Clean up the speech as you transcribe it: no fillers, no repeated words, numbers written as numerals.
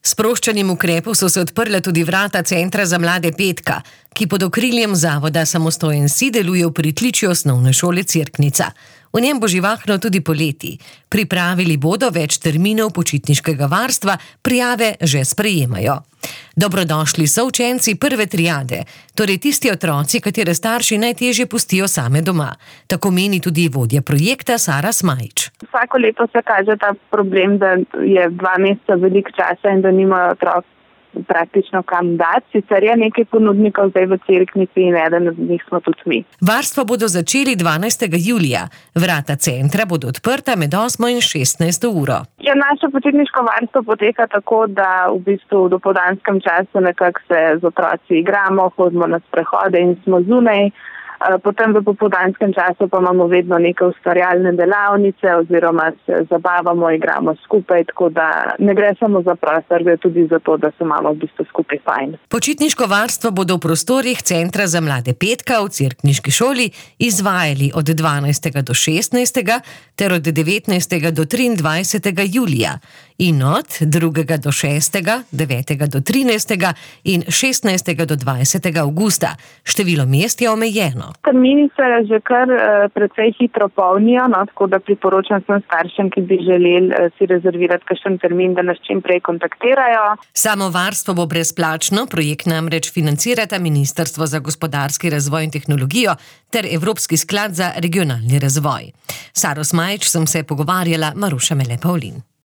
sproščanjem ukrepov so se odprla tudi vrata Centra za mlade Petka, ki pod okriljem zavoda Samostojen si deluje v pritličju osnovne šole Cerknica. V njem bo živahno tudi poleti. Pripravili bodo več terminov počitniškega varstva, prijave že sprejemajo. Dobrodošli so učenci prve triade, torej tisti otroci, katere starši najtežje pustijo same doma. Tako meni tudi vodja projekta Sara Smajić. Vsako leto se kaže ta problem, da je 2 meseca veliko časa in da nimajo otrok praktično kam dati. Sicer je nekaj ponudnikov zdaj v Cerknici in eden od njih smo tudi mi. Varstvo bodo začeli 12. julija. Vrata centra bodo odprta med 8 in 16 uro. Naše počitniško varstvo poteka tako, da v bistvu v dopoldanskem času nekako se z otroci igramo, hodimo na sprehode in smo zunaj. Potem v popoldanskem času pa imamo vedno neke ustvarjalne delavnice oziroma se zabavamo, igramo skupaj, tako da ne gre samo za prostor, gre tudi za to, da se imamo v bistvu skupaj fajn. Počitniško varstvo bodo v prostorih Centra za mlade Petka v Cerkniški šoli izvajali od 12. do 16. ter od 19. do 23. julija in od 2. do 6., 9. do 13. in 16. do 20. avgusta. Število mest je omejeno. Termini se že kar precej hitro polnijo, tako da priporočam vsem staršem, ki bi želeli si rezervirati kakšen termin, da nas čim prej kontaktirajo. Samo varstvo bo brezplačno, projekt namreč financirata Ministrstvo za gospodarski razvoj in tehnologijo ter Evropski sklad za regionalni razvoj. Saro Smajić sem se pogovarjala, Maruša Mele Pavlin.